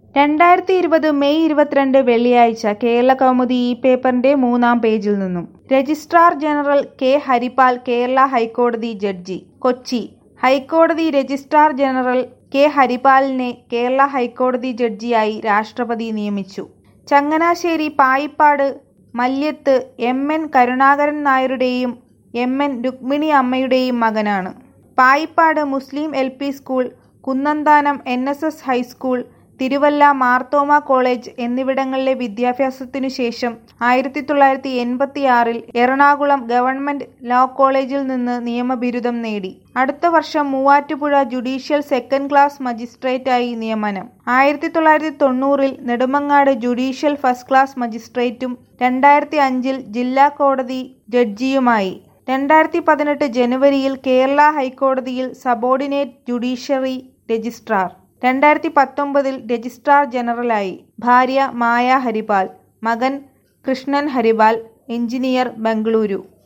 2020 May 22 വെള്ളിയാഴ്ച കേരളകൗമുദി ഈ പേപ്പറിന്റെ 3-ാം പേജിൽ നിന്നും. Registrar general K. Haripal Kerala ഹൈക്കോടതി ജഡ്ജി. കൊച്ചി ഹൈക്കോടതി രജിസ്ട്രാർ ജനറൽ കെ. ഹരിപാലിനെ കേരള ഹൈക്കോടതി ജഡ്ജിയായി രാഷ്ട്രപതി നിയമിച്ചു. ചങ്ങനാശ്ശേരി പായിപ്പാട് മല്യത്ത് എം. എൻ. കരുണാകരൻ നായരുടെയും എം. എൻ. രുക്മിണി അമ്മയുടെയും മകനാണ്. Payippad Muslim LP school, Kunnamthanam NSS high school, Thiruvalla Marthoma college എന്നിവിടങ്ങളിലെ വിദ്യാഭ്യാസത്തിനു ശേഷം 1986 എറണാകുളം ഗവൺമെന്റ് ലോ കോളേജിൽ നിന്ന് നിയമബിരുദം നേടി. അടുത്ത വർഷം മൂവാറ്റുപുഴ ജുഡീഷ്യൽ സെക്കൻഡ് ക്ലാസ് മജിസ്ട്രേറ്റായി നിയമനം. 1990 നെടുമങ്ങാട് ജുഡീഷ്യൽ ഫസ്റ്റ് ക്ലാസ് മജിസ്ട്രേറ്റും 2005 ജില്ലാ കോടതി ജഡ്ജിയുമായി. 2018 ജനുവരിയിൽ കേരള ഹൈക്കോടതിയിൽ സബോർഡിനേറ്റ് ജുഡീഷ്യറി രജിസ്ട്രാർ. 2019 രജിസ്ട്രാർ ജനറലായി. ഭാര്യ മായ ഹരിപാൽ, മകൻ കൃഷ്ണൻ ഹരിപാൽ, എഞ്ചിനീയർ, ബംഗളൂരു.